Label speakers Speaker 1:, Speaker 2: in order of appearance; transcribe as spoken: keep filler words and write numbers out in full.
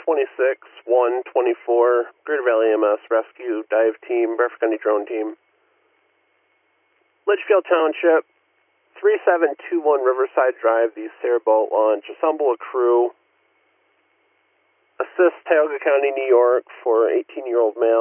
Speaker 1: twenty-six, one twenty-four, Greater Valley E M S Rescue Dive Team, Bradford County Drone Team. Litchfield Township, three seven two one Riverside Drive, the Sailboat Launch. Assemble a crew. Assist Tioga County, New York for eighteen-year-old male.